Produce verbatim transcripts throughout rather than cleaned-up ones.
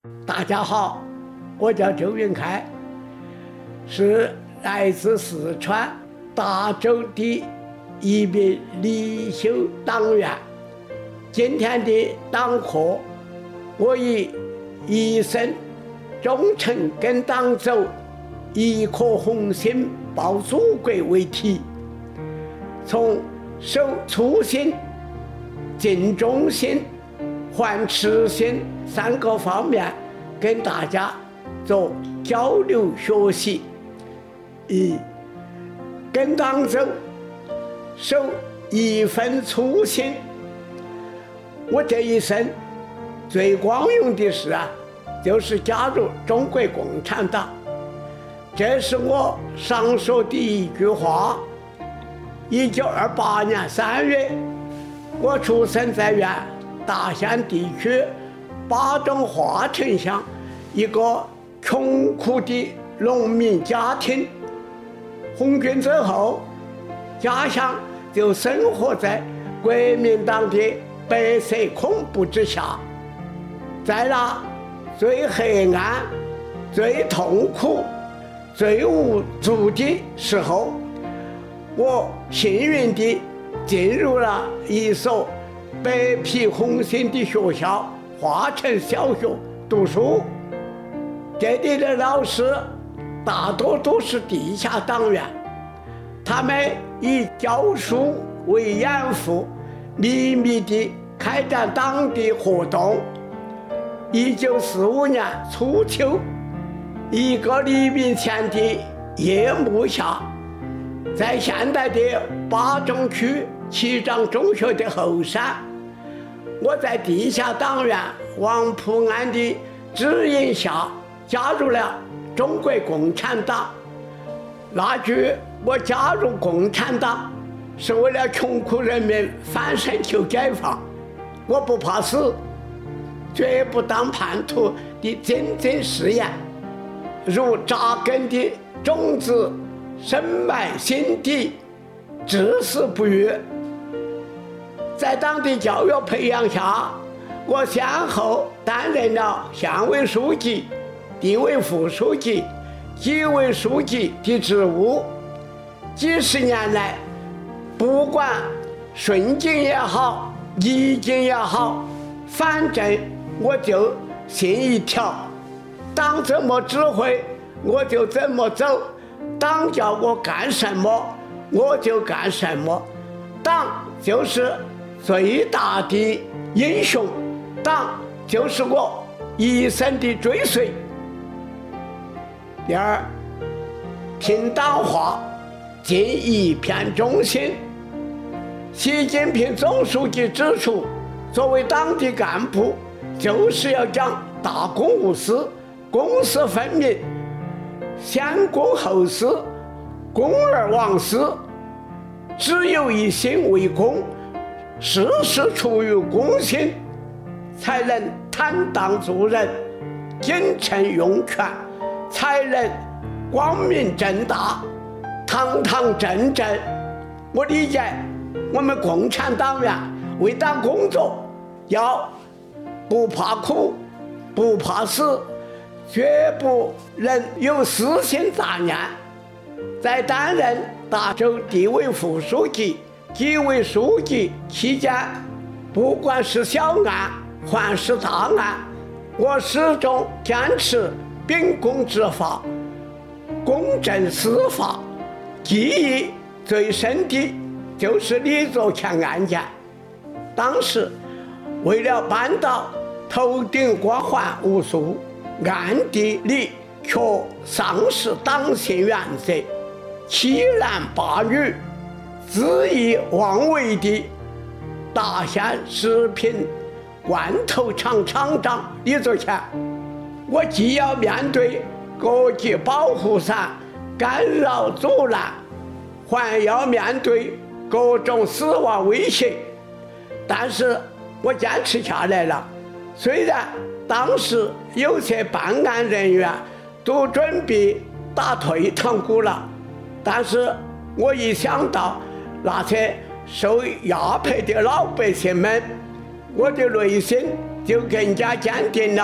大家好，我叫周云开，是来自四川达州的一名离休党员。今天的党课，我以一生忠诚跟党走，一颗红心报祖国为题，从守初心、尽忠心、还痴心三个方面跟大家做交流学习。一，跟党走，守一份初心。我这一生最光荣的事啊，就是加入中国共产党。这是我常说的一句话。一九二八年三月，我出生在原大县地区巴中华城乡一个穷苦的农民家庭。红军之后，家乡就生活在国民党的白色恐怖之下。在那最黑暗、最痛苦、最无助的时候，我幸运地进入了一所白皮红心的学校——华城小学读书。这里的老师大多都是地下党员，他们以教书为掩护，秘密地开展党的活动。一九四五年初秋，一个黎明前的夜幕下，在现代的巴中区七张中学的后山，我在地下党员王普安的指引下加入了中国共产党。那句我加入共产党是为了穷苦人民翻身求解放，我不怕死，绝不当叛徒的真正誓言，如扎根的种子，深埋心底，至死不渝。在党的教育培养下，我先后担任了县委书记、地委副书记、纪委书记的职务。几十年来，不管顺境也好，逆境也好，反正我就信一条：党怎么指挥，我就怎么走；党叫我干什么，我就干什么。党就是最大的英雄，党就是我一生的追随。第二，听党话，尽一片忠心。习近平总书记指出，作为党的干部，就是要讲大公无私，公私分明，先公后私，公而忘私，只有一心为公，事事出于公心，才能坦荡做人，谨慎用权，才能光明正大，堂堂正正。我理解我们共产党员为党工作，要不怕苦，不怕死，绝不能有私心杂念。在担任达州地委副书记、纪委书记期间，不管是小案还是大案，我始终坚持秉公执法、公正司法。记忆最深的就是李作强案件。当时为了办到头顶光环无数，暗地里却丧失党性原则，欺男霸女、恣意妄为的大县食品罐头厂厂长李作强，我既要面对国际保护伞干扰阻拦，还要面对各种死亡威胁。但是我坚持下来了。虽然当时有些办案人员都准备打退堂鼓了，但是我一想到那些受压迫的老百姓们，我的内心就更加坚定了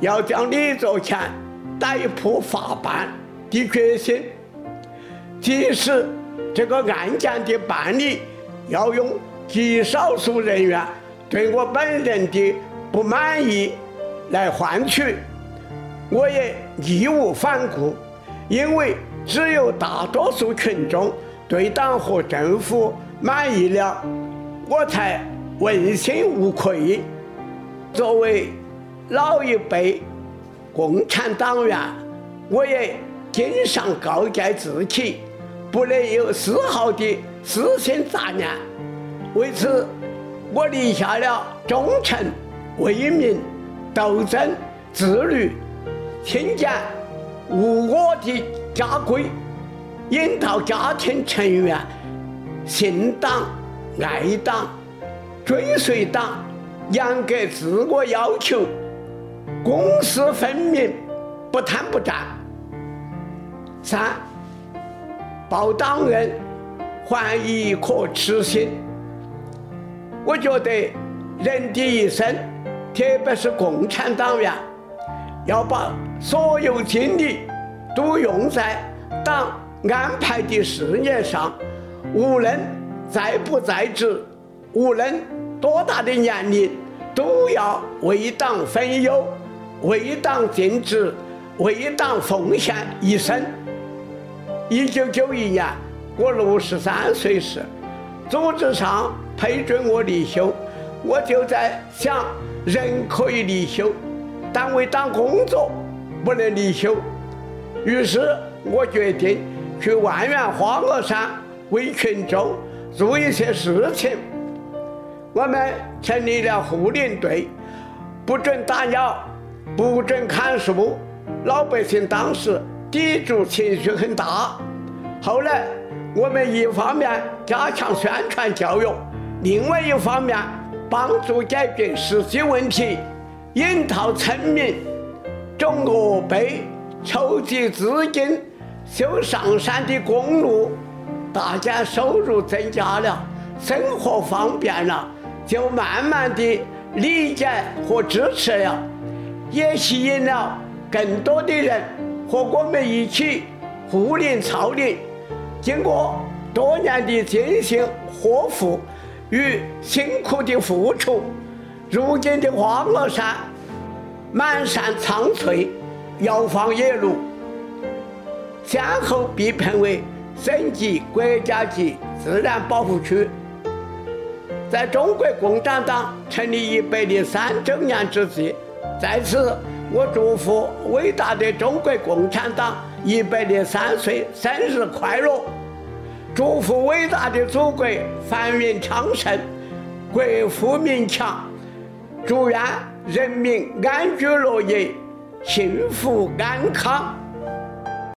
要将李作强逮捕法办的决心。即使这个案件的办理要用极少数人员对我本人的不满意来换取，我也义无反顾，因为只有大多数群众对党和政府满意了，我才问心无愧。作为老一辈共产党员，我也经常告诫自己，不能有丝毫的私心杂念。为此，我立下了忠诚、为民、斗争、自律、勤俭、无我的家规，引导家庭成员信党、爱党、追随党，严格自我要求，公私分明，不贪不占。三，报党恩，还义可耻心。我觉得人的一生，特别是共产党员，要把所有精力都用在党安排的事业上，无论在不在职，无论多大的年龄，都要为党分忧，为党尽职，为党奉献一生。一九九一年，我六十三岁时，组织上批准我离休，我就在想，人可以离休，但为党工作不能离休。于是我决定去万源花萼山为群众做一些事情。我们成立了护林队，不准打鸟，不准砍树，老百姓当时抵触情绪很大。后来我们一方面加强宣传教育，另外一方面帮助解决实际问题，引导村民种鹅碑，筹集资金修上山的公路，大家收入增加了，生活方便了，就慢慢的理解和支持了，也吸引了更多的人和我们一起护林操林。经过多年的精心呵护与辛苦的付出，如今的花萼山满山苍翠，摇放野鹿，先后被评为省级、国家级自然保护区。在中国共产党成立一百零三周年之际，在此我祝福伟大的中国共产党一百零三岁生日快乐，祝福伟大的祖国繁荣昌盛，国富民强，祝愿人民安居乐业，幸福安康。